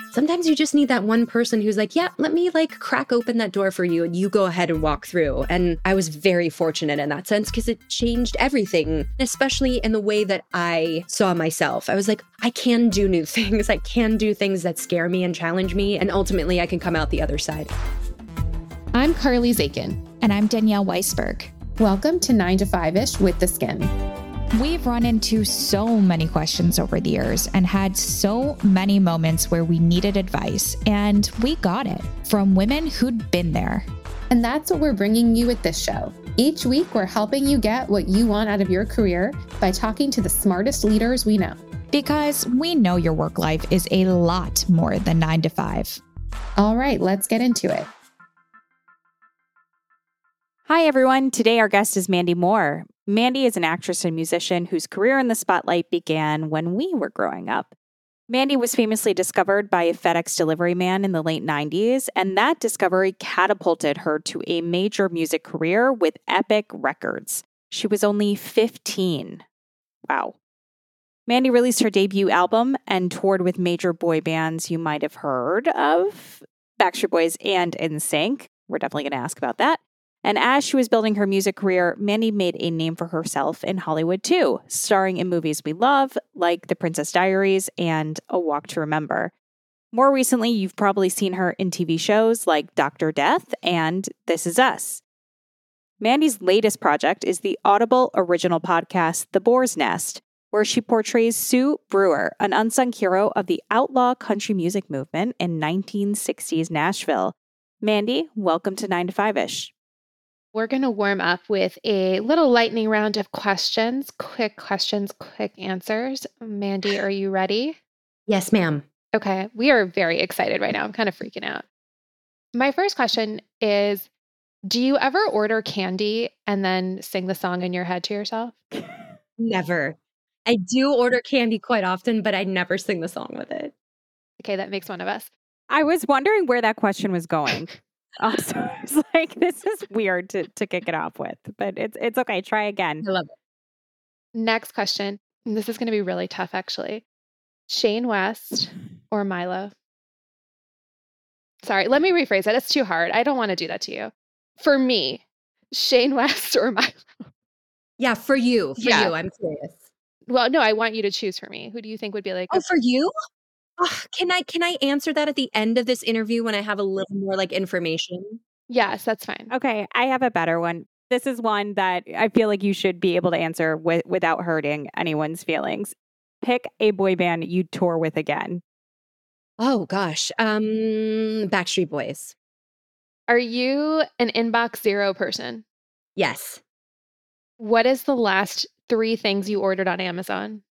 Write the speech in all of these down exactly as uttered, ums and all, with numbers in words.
Sometimes you just need that one person who's like, yeah, let me like crack open that door for you and you go ahead and walk through. And I was very fortunate in that sense because it changed everything, especially in the way that I saw myself. I was like, I can do new things. I can do things that scare me and challenge me. And ultimately I can come out the other side. I'm Carly Zakin. And I'm Danielle Weisberg. Welcome to nine to five-ish with The Skin. We've run into so many questions over the years and had so many moments where we needed advice, and we got it from women who'd been there. And that's what we're bringing you with this show. Each week, we're helping you get what you want out of your career by talking to the smartest leaders we know. Because we know your work life is a lot more than nine to five. All right, let's get into it. Hi, everyone. Today, our guest is Mandy Moore. Mandy is an actress and musician whose career in the spotlight began when we were growing up. Mandy was famously discovered by a FedEx delivery man in the late nineties, and that discovery catapulted her to a major music career with Epic Records. She was only fifteen. Wow. Mandy released her debut album and toured with major boy bands you might have heard of, Backstreet Boys and N Sync. We're definitely going to ask about that. And as she was building her music career, Mandy made a name for herself in Hollywood too, starring in movies we love, like The Princess Diaries and A Walk to Remember. More recently, you've probably seen her in T V shows like Doctor Death and This Is Us. Mandy's latest project is the Audible original podcast, The Boar's Nest, where she portrays Sue Brewer, an unsung hero of the outlaw country music movement in nineteen sixties Nashville. Mandy, welcome to nine to five-ish. We're going to warm up with a little lightning round of questions. Quick questions, quick answers. Mandy, are you ready? Yes, ma'am. Okay. We are very excited right now. I'm kind of freaking out. My first question is, do you ever order candy and then sing the song in your head to yourself? Never. I do order candy quite often, but I never sing the song with it. Okay, that makes one of us. I was wondering where that question was going. Also, I was like, this is weird to, to kick it off with, but it's it's okay. Try again. I love it. Next question. And this is going to be really tough, actually. Shane West or Milo? Sorry, let me rephrase that. It's too hard. I don't want to do that to you. For me, Shane West or Milo? Yeah, for you. For Yeah. you. I'm curious. Well, no, I want you to choose for me. Who do you think would be like? Oh, for you? Oh, can I can I answer that at the end of this interview when I have a little more like information? Yes, that's fine. Okay, I have a better one. This is one that I feel like you should be able to answer with, without hurting anyone's feelings. Pick a boy band you'd tour with again. Oh gosh, um, Backstreet Boys. Are you an inbox zero person? Yes. What is the last three things you ordered on Amazon?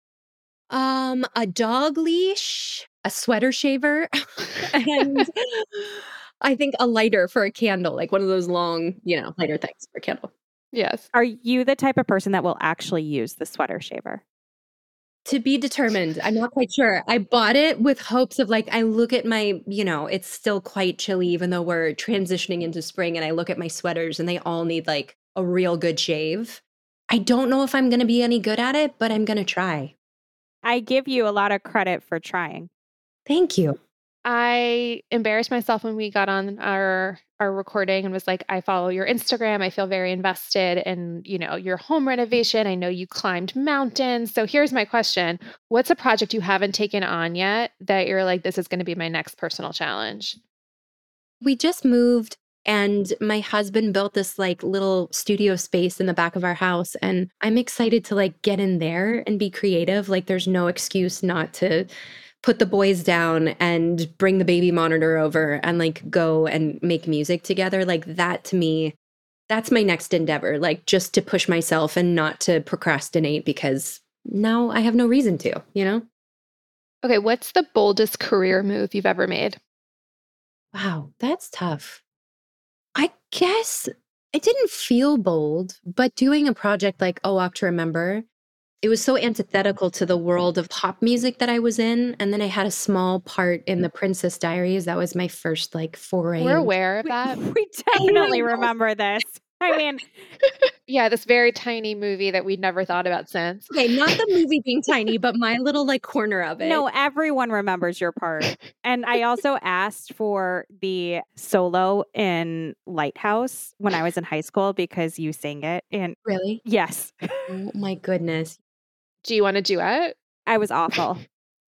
Um, a dog leash, a sweater shaver, and I think a lighter for a candle, like one of those long, you know, lighter things for a candle. Yes. Are you the type of person that will actually use the sweater shaver? To be determined. I'm not quite sure. I bought it with hopes of like, I look at my, you know, it's still quite chilly, even though we're transitioning into spring, and I look at my sweaters and they all need like a real good shave. I don't know if I'm going to be any good at it, but I'm going to try. I give you a lot of credit for trying. Thank you. I embarrassed myself when we got on our our recording and was like, I follow your Instagram. I feel very invested in, you know, your home renovation. I know you climbed mountains. So here's my question. What's a project you haven't taken on yet that you're like, this is going to be my next personal challenge? We just moved and my husband built this like little studio space in the back of our house. And I'm excited to like get in there and be creative. Like there's no excuse not to put the boys down and bring the baby monitor over and like go and make music together. Like that to me, that's my next endeavor. Like just to push myself and not to procrastinate because now I have no reason to, you know? Okay, what's the boldest career move you've ever made? Wow, that's tough. I guess it didn't feel bold, but doing a project like A Walk to Remember, it was so antithetical to the world of pop music that I was in. And then I had a small part in The Princess Diaries. That was my first like foray. We're aware of that. We definitely remember this. I mean, yeah, this very tiny movie that we'd never thought about since. Okay, not the movie being tiny, but my little like corner of it. no, everyone remembers your part. And I also asked for the solo in Lighthouse when I was in high school because you sang it. And Really? yes, Oh my goodness. Do you want to duet? I was awful.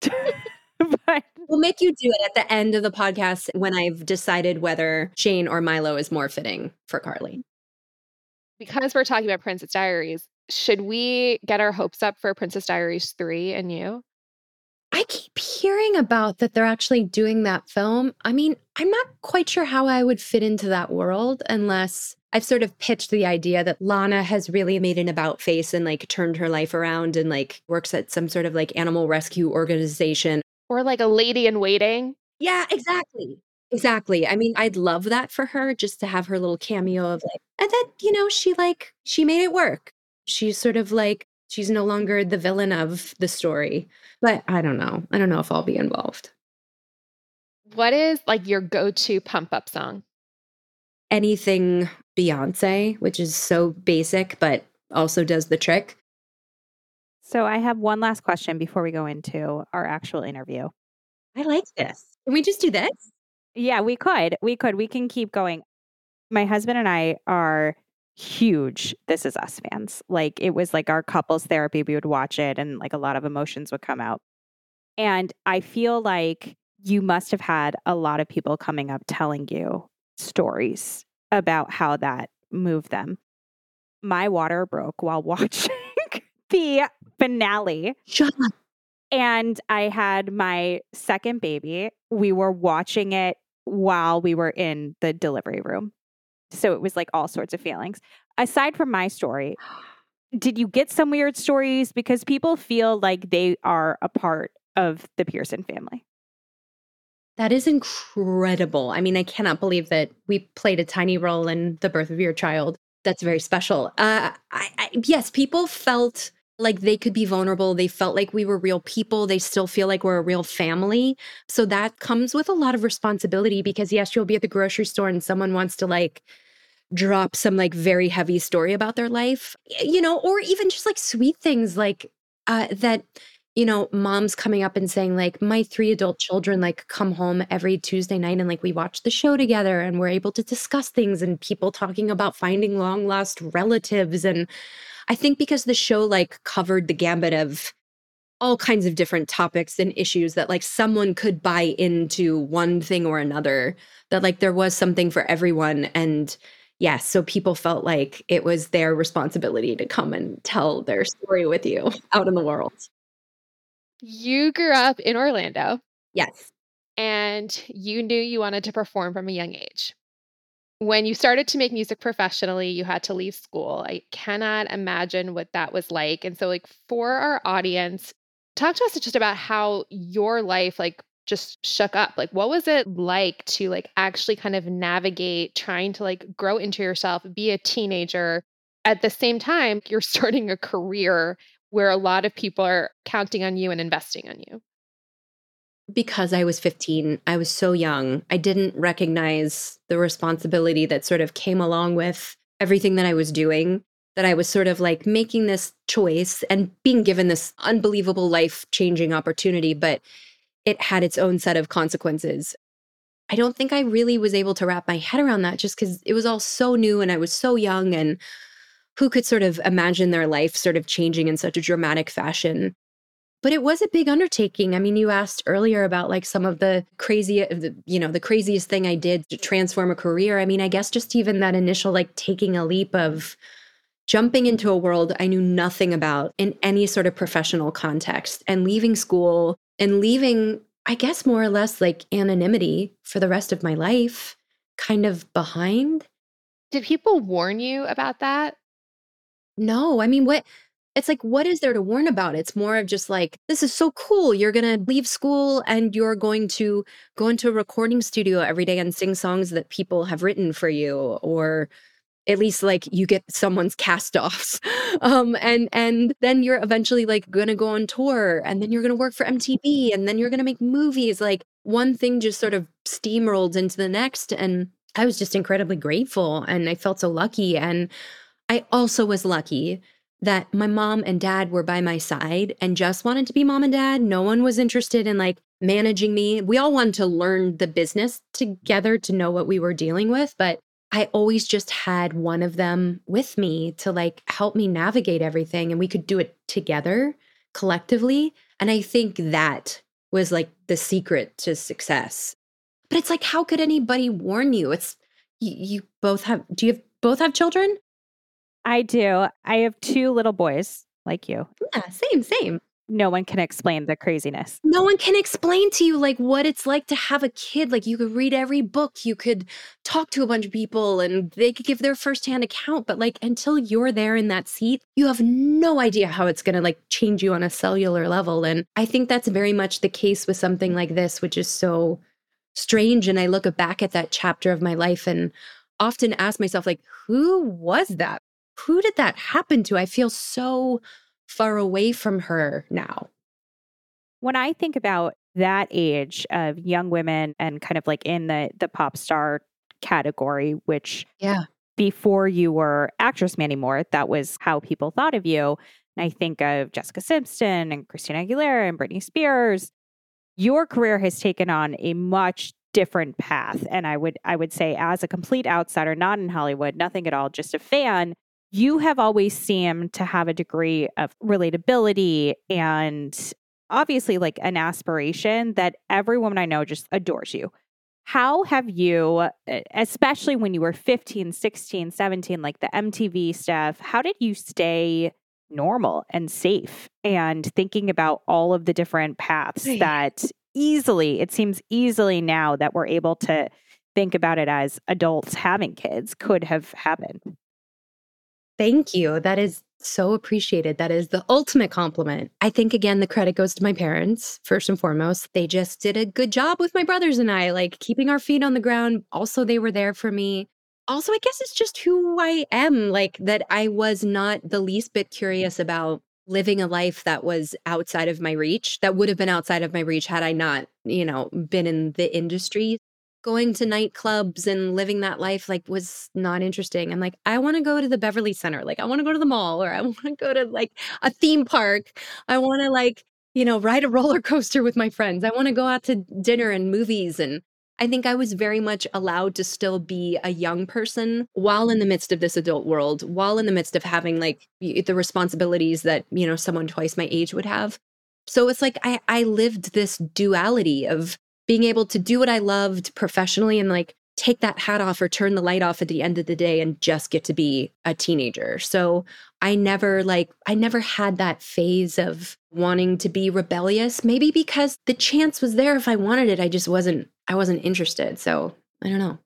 But We'll make you do it at the end of the podcast when I've decided whether Shane or Milo is more fitting for Carly. Because we're talking about Princess Diaries, should we get our hopes up for Princess Diaries three and you? I keep hearing about that they're actually doing that film. I mean, I'm not quite sure how I would fit into that world unless I've sort of pitched the idea that Lana has really made an about face and like turned her life around and like works at some sort of like animal rescue organization. Or like a lady in waiting? Yeah, exactly. Exactly. I mean, I'd love that for her just to have her little cameo of like, and then, you know, she like, she made it work. She's sort of like, she's no longer the villain of the story. But I don't know. I don't know if I'll be involved. What is like your go-to pump up song? Anything Beyonce, which is so basic, but also does the trick. so I have one last question before we go into our actual interview. I like this. Can we just do this? Yeah, we could. We could. We can keep going. My husband and I are huge This Is Us fans. Like it was like our couples therapy. We would watch it and like a lot of emotions would come out. And I feel like you must have had a lot of people coming up telling you stories about how that moved them. My water broke while watching the finale. Shut up. And I had my second baby. We were watching it while we were in the delivery room. So it was like all sorts of feelings. Aside from my story, did you get some weird stories? Because people feel like they are a part of the Pearson family. That is incredible. I mean, I cannot believe that we played a tiny role in the birth of your child. That's very special. Uh, I, I, yes, people felt like they could be vulnerable. They felt like we were real people. They still feel like we're a real family. So that comes with a lot of responsibility because, yes, you'll be at the grocery store and someone wants to like drop some like very heavy story about their life, you know, or even just like sweet things like uh, that, you know, moms coming up and saying like my three adult children like come home every Tuesday night and like we watch the show together and we're able to discuss things and people talking about finding long lost relatives. And I think because the show like covered the gambit of all kinds of different topics and issues that like someone could buy into one thing or another, that like there was something for everyone. And yes, so people felt like it was their responsibility to come and tell their story with you out in the world. You grew up in Orlando. Yes. And you knew you wanted to perform from a young age. When you started to make music professionally, you had to leave school. I cannot imagine what that was like. And so like for our audience, talk to us just about how your life like just shook up. Like what was it like to like actually kind of navigate trying to like grow into yourself, be a teenager. At the same time, you're starting a career where a lot of people are counting on you and investing on you. Because I was fifteen, I was so young. I didn't recognize the responsibility that sort of came along with everything that I was doing, that I was sort of like making this choice and being given this unbelievable life-changing opportunity, but it had its own set of consequences. I don't think I really was able to wrap my head around that just because it was all so new and I was so young, and who could sort of imagine their life sort of changing in such a dramatic fashion. But it was a big undertaking. I mean, you asked earlier about like some of the crazy, you know, the craziest thing I did to transform a career. I mean, I guess just even that initial like taking a leap of jumping into a world I knew nothing about in any sort of professional context and leaving school and leaving, I guess, more or less like anonymity for the rest of my life kind of behind. Did people warn you about that? No, I mean, what? It's like, what is there to warn about? It's more of just like, this is so cool. You're going to leave school and you're going to go into a recording studio every day and sing songs that people have written for you, or at least like you get someone's cast-offs. Um, and and then you're eventually like going to go on tour, and then you're going to work for M T V, and then you're going to make movies. Like one thing just sort of steamrolled into the next. And I was just incredibly grateful and I felt so lucky. And I also was lucky that my mom and dad were by my side and just wanted to be mom and dad. No one was interested in like managing me. We all wanted to learn the business together to know what we were dealing with. But I always just had one of them with me to like help me navigate everything. And we could do it together collectively. And I think that was like the secret to success. But it's like, how could anybody warn you? It's you, you both have, do you have, both have children? I do. I have two little boys like you. Yeah, same, same. No one can explain the craziness. No one can explain to you like what it's like to have a kid. Like you could read every book, you could talk to a bunch of people and they could give their firsthand account. But like until you're there in that seat, you have no idea how it's going to like change you on a cellular level. And I think that's very much the case with something like this, which is so strange. And I look back at that chapter of my life and often ask myself, like, who was that? Who did that happen to? I feel so far away from her now. When I think about that age of young women and kind of like in the the pop star category, which yeah, before you were actress Mandy Moore, that was how people thought of you. And I think of Jessica Simpson and Christina Aguilera and Britney Spears. Your career has taken on a much different path. And I would I would say as a complete outsider, not in Hollywood, nothing at all, just a fan, you have always seemed to have a degree of relatability and obviously like an aspiration that every woman I know just adores you. How have you, especially when you were fifteen, sixteen, seventeen, like the M T V stuff, how did you stay normal and safe and thinking about all of the different paths that easily, it seems easily now that we're able to think about it as adults having kids could have happened? Thank you. That is so appreciated. That is the ultimate compliment. I think, again, the credit goes to my parents, first and foremost. They just did a good job with my brothers and I, like keeping our feet on the ground. Also, they were there for me. Also, I guess it's just who I am, like that I was not the least bit curious about living a life that was outside of my reach, that would have been outside of my reach had I not, you know, been in the industry. Going to nightclubs and living that life like was not interesting. I'm like, I want to go to the Beverly Center. Like I want to go to the mall or I want to go to like a theme park. I want to like, you know, ride a roller coaster with my friends. I want to go out to dinner and movies. And I think I was very much allowed to still be a young person while in the midst of this adult world, while in the midst of having like the responsibilities that, you know, someone twice my age would have. So it's like I, I lived this duality of being able to do what I loved professionally and like take that hat off or turn the light off at the end of the day and just get to be a teenager. So I never like, I never had that phase of wanting to be rebellious, maybe because the chance was there if I wanted it. I just wasn't, I wasn't interested. So I don't know.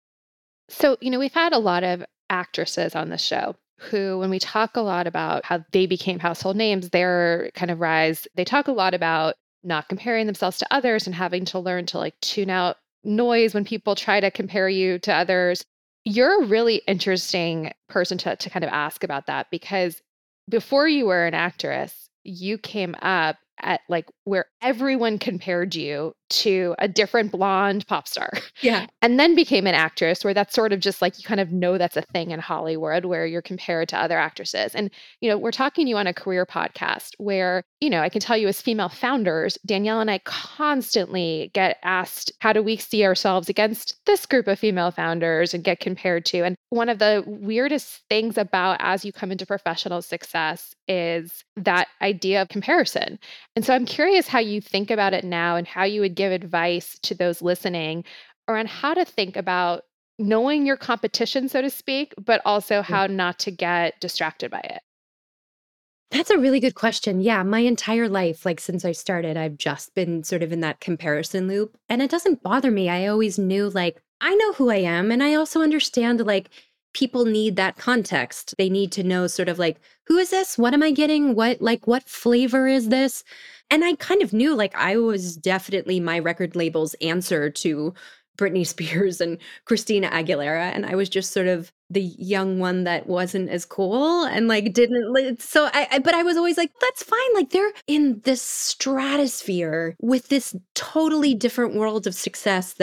So, you know, we've had a lot of actresses on the show who, when we talk a lot about how they became household names, their kind of rise, they talk a lot about not comparing themselves to others and having to learn to like tune out noise when people try to compare you to others. You're a really interesting person to, to kind of ask about that because before you were an actress, you came up at like where everyone compared you to a different blonde pop star. Yeah. And then became an actress where that's sort of just like, you kind of know that's a thing in Hollywood where you're compared to other actresses. And, you know, we're talking to you on a career podcast where, you know, I can tell you as female founders, Danielle and I constantly get asked, how do we see ourselves against this group of female founders and get compared to? And one of the weirdest things about as you come into professional success is that idea of comparison. And so I'm curious how you think about it now and how you would give advice to those listening around how to think about knowing your competition, so to speak, but also how not to get distracted by it. That's a really good question. Yeah, my entire life, like since I started, I've just been sort of in that comparison loop. And it doesn't bother me. I always knew like, I know who I am. And I also understand like people need that context. They need to know sort of like, who is this? What am I getting? What, like, what flavor is this? And I kind of knew like I was definitely my record label's answer to Britney Spears and Christina Aguilera. And I was just sort of the young one that wasn't as cool and like didn't. So I, I, but I was always like, that's fine. Like they're in this stratosphere with this totally different world of success that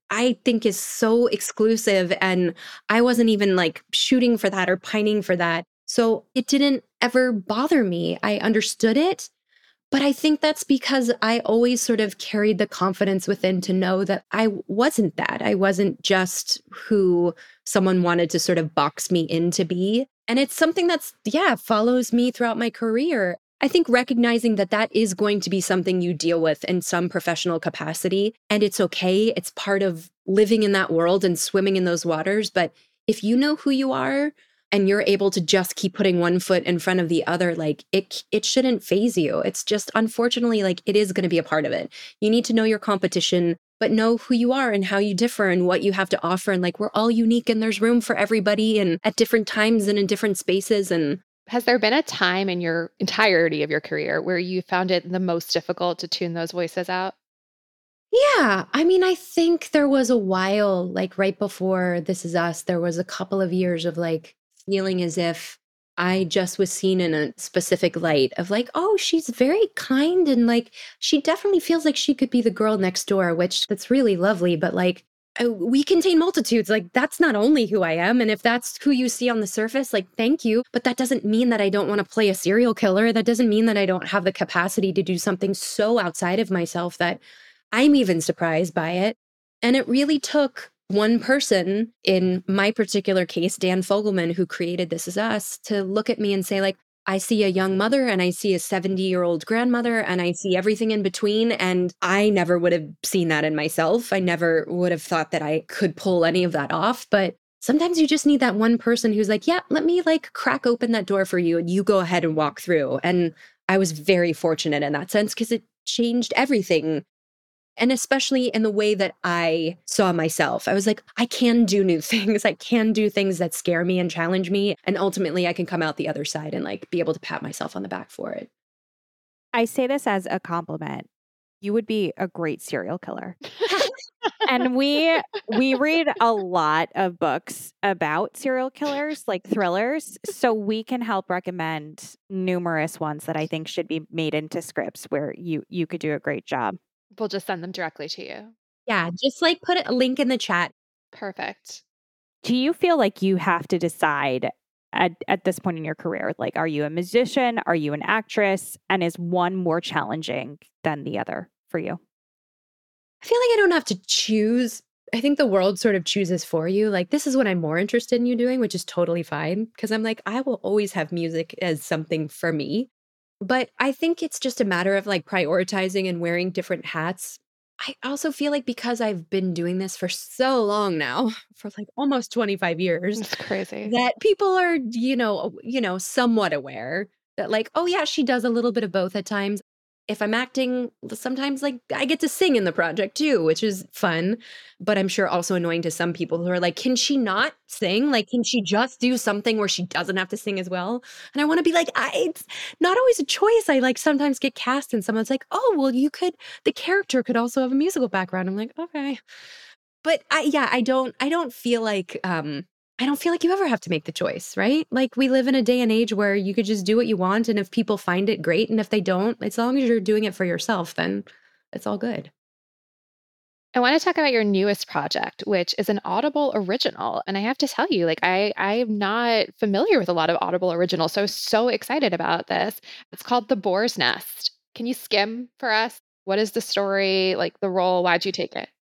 I think is so exclusive. And I wasn't even like shooting for that or pining for that. So it didn't ever bother me. I understood it. But I think that's because I always sort of carried the confidence within to know that I wasn't that. I wasn't just who someone wanted to sort of box me in to be. And it's something that's, yeah, follows me throughout my career. I think recognizing that that is going to be something you deal with in some professional capacity, and it's okay. It's part of living in that world and swimming in those waters. But if you know who you are, and you're able to just keep putting one foot in front of the other, like it it shouldn't faze you. It's just, unfortunately, like it is going to be a part of it. You need to know your competition, but know who you are and how you differ and what you have to offer. And like, we're all unique and there's room for everybody and at different times and in different spaces. And has there been a time in your entirety of your career where you found it the most difficult to tune those voices out? yeah, I mean, I think there was a while, like right before This Is Us, there was a couple of years of like, feeling as if I just was seen in a specific light of like, oh, she's very kind and like, she definitely feels like she could be the girl next door, which that's really lovely. But like, uh, we contain multitudes. Like, that's not only who I am. And if that's who you see on the surface, like, thank you. But that doesn't mean that I don't want to play a serial killer. That doesn't mean that I don't have the capacity to do something so outside of myself that I'm even surprised by it. And it really took one person, in my particular case, Dan Fogelman, who created This Is Us, to look at me and say, like, I see a young mother and I see a seventy-year-old grandmother and I see everything in between. And I never would have seen that in myself. I never would have thought that I could pull any of that off. But sometimes you just need that one person who's like, yeah, let me like crack open that door for you and you go ahead and walk through. And I was very fortunate in that sense because it changed everything. And especially in the way that I saw myself. I was like, I can do new things. I can do things that scare me and challenge me. And ultimately, I can come out the other side and like be able to pat myself on the back for it. I say this as a compliment. You would be a great serial killer. And we we read a lot of books about serial killers, like thrillers, so we can help recommend numerous ones that I think should be made into scripts where you you could do a great job. We'll just send them directly to you. Yeah, just like put a link in the chat. Perfect. Do you feel like you have to decide at, at this point in your career, like, are you a musician? Are you an actress? And is one more challenging than the other for you? I feel like I don't have to choose. I think the world sort of chooses for you. Like, this is what I'm more interested in you doing, which is totally fine. Because I'm like, I will always have music as something for me. But I think it's just a matter of like prioritizing and wearing different hats. I also feel like because I've been doing this for so long now, for like almost twenty-five years, It's crazy. that people are, you know, you know, somewhat aware that like, oh yeah, she does a little bit of both at times. If I'm acting, sometimes like I get to sing in the project too, which is fun, but I'm sure also annoying to some people who are like, can she not sing? Like, can she just do something where she doesn't have to sing as well? And I want to be like, I, it's not always a choice. I like sometimes get cast and someone's like, oh, well, you could, the character could also have a musical background. I'm like, okay. But I, yeah, I don't, I don't feel like, um, I don't feel like you ever have to make the choice, right? Like, we live in a day and age where you could just do what you want. And if people find it, great. And if they don't, as long as you're doing it for yourself, then it's all good. I want to talk about your newest project, which is an Audible original. And I have to tell you, like, I, I'm not familiar with a lot of Audible originals. So I was so excited about this. It's called The Boar's Nest. Can you skim for us? What is the story, like the role? Why'd you take it?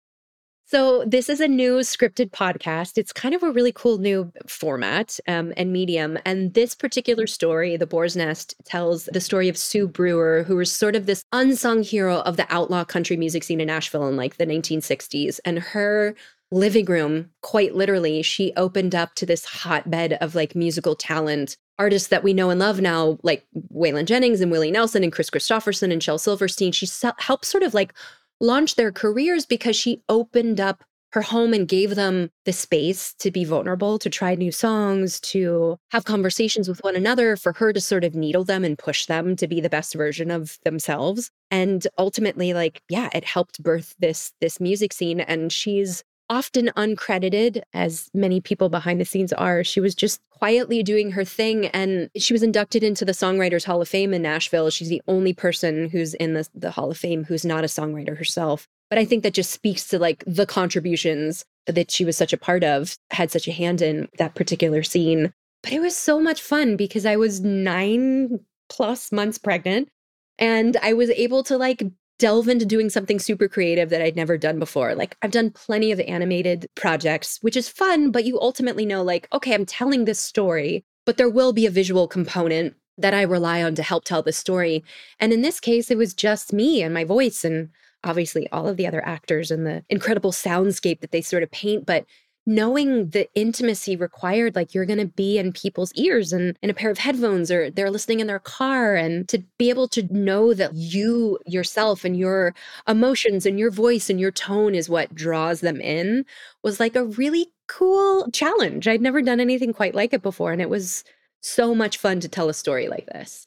So this is a new scripted podcast. It's kind of a really cool new format um, and medium. And this particular story, The Boar's Nest, tells the story of Sue Brewer, who was sort of this unsung hero of the outlaw country music scene in Nashville in like the nineteen sixties. And her living room, quite literally, she opened up to this hotbed of like musical talent. Artists that we know and love now, like Waylon Jennings and Willie Nelson and Chris Christopherson and Shel Silverstein. She se- helped sort of like launch their careers because she opened up her home and gave them the space to be vulnerable, to try new songs, to have conversations with one another, for her to sort of needle them and push them to be the best version of themselves. And ultimately, like, yeah, it helped birth this, this music scene. And she's often uncredited, as many people behind the scenes are. She was just quietly doing her thing. And she was inducted into the Songwriters Hall of Fame in Nashville. She's the only person who's in the, the Hall of Fame who's not a songwriter herself. But I think that just speaks to like the contributions that she was such a part of, had such a hand in that particular scene. But it was so much fun because I was nine plus months pregnant and I was able to like delve into doing something super creative that I'd never done before. Like I've done plenty of animated projects, which is fun, but you ultimately know like, okay, I'm telling this story, but there will be a visual component that I rely on to help tell the story. And in this case, it was just me and my voice and obviously all of the other actors and the incredible soundscape that they sort of paint. But knowing the intimacy required, like you're going to be in people's ears and in a pair of headphones or they're listening in their car, and to be able to know that you yourself and your emotions and your voice and your tone is what draws them in was like a really cool challenge. I'd never done anything quite like it before. And it was so much fun to tell a story like this.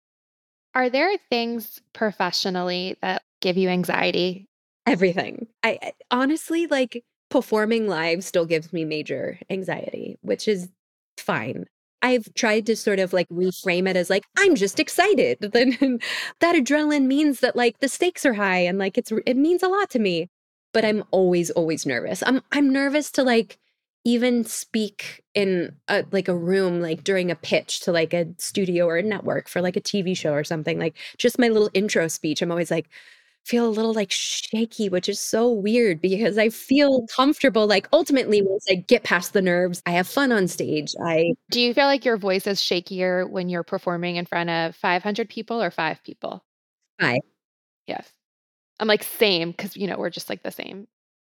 Are there things professionally that give you anxiety? Everything. I, I honestly, like, performing live still gives me major anxiety, which is fine. I've tried to sort of like reframe it as like, I'm just excited. Then that adrenaline means that like the stakes are high and like it's, it means a lot to me. But I'm always, always nervous. I'm, I'm nervous to like even speak in a, like a room, like during a pitch to like a studio or a network for like a T V show or something. Like just my little intro speech, I'm always like, feel a little like shaky, which is so weird because I feel comfortable. Like ultimately, once I get past the nerves, I have fun on stage. I Do you feel like your voice is shakier when you're performing in front of five hundred people or five people? Five. Yes. I'm like, same, because, you know, we're just like the same.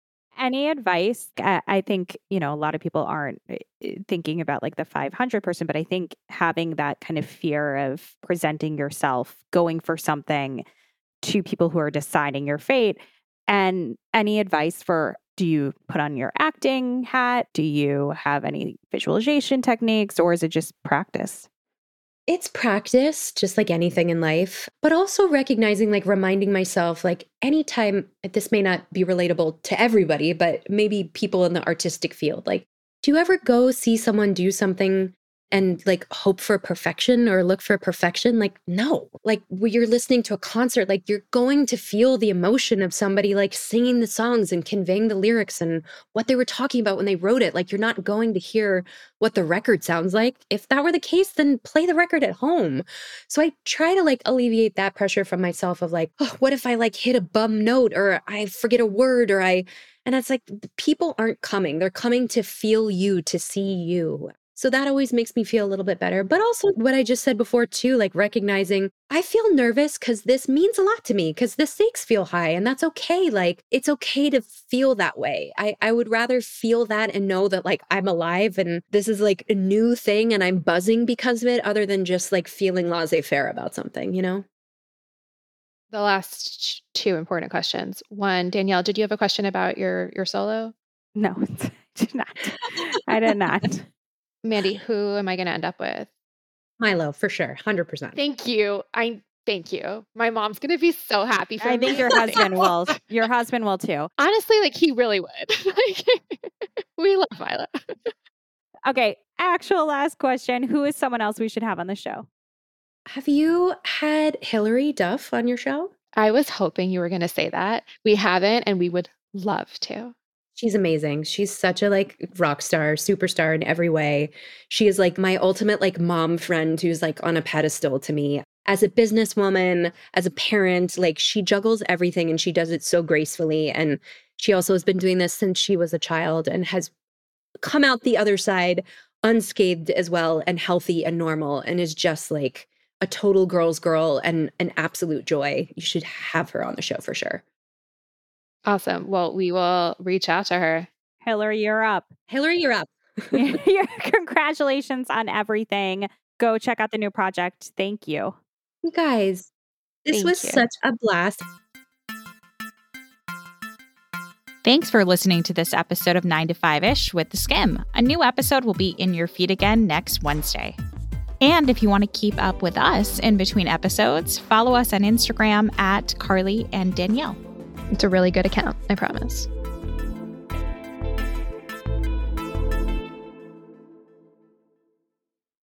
Any advice? I I think, you know, a lot of people aren't thinking about like the five hundred person, but I think having that kind of fear of presenting yourself, going for something to people who are deciding your fate. And any advice for, do you put on your acting hat? Do you have any visualization techniques, or is it just practice? It's practice, just like anything in life, but also recognizing, like reminding myself, like anytime, this may not be relatable to everybody, but maybe people in the artistic field, like, do you ever go see someone do something and like hope for perfection or look for perfection? Like, no, like when you're listening to a concert, like you're going to feel the emotion of somebody like singing the songs and conveying the lyrics and what they were talking about when they wrote it. Like you're not going to hear what the record sounds like. If that were the case, then play the record at home. So I try to like alleviate that pressure from myself of like, oh, what if I like hit a bum note or I forget a word or I, and it's like, people aren't coming. They're coming to feel you, to see you. So that always makes me feel a little bit better. But also what I just said before too, like recognizing I feel nervous because this means a lot to me, because the stakes feel high and that's okay. Like it's okay to feel that way. I, I would rather feel that and know that like I'm alive and this is like a new thing and I'm buzzing because of it, other than just like feeling laissez-faire about something, you know? The last two important questions. One, Danielle, did you have a question about your your solo? No, I did not. I did not. Mandy, who am I going to end up with? Milo, for sure. one hundred percent. Thank you. I thank you. My mom's going to be so happy for I me. think your husband will. Your husband will too. Honestly, like he really would. Like, we love Milo. Okay, actual last question. Who is someone else we should have on the show? Have you had Hilary Duff on your show? I was hoping you were going to say that. We haven't, and we would love to. She's amazing. She's such a like rock star, superstar in every way. She is like my ultimate like mom friend who's like on a pedestal to me. As a businesswoman, as a parent, like she juggles everything and she does it so gracefully. And she also has been doing this since she was a child and has come out the other side unscathed as well and healthy and normal, and is just like a total girl's girl and an absolute joy. You should have her on the show for sure. Awesome. Well, we will reach out to her. Hilary, you're up. Hilary, you're up. Congratulations on everything. Go check out the new project. Thank you. You guys, this Thank was you. such a blast. Thanks for listening to this episode of nine to five-ish with The Skimm. A new episode will be in your feed again next Wednesday. And if you want to keep up with us in between episodes, follow us on Instagram at Carly and Danielle. It's a really good account, I promise.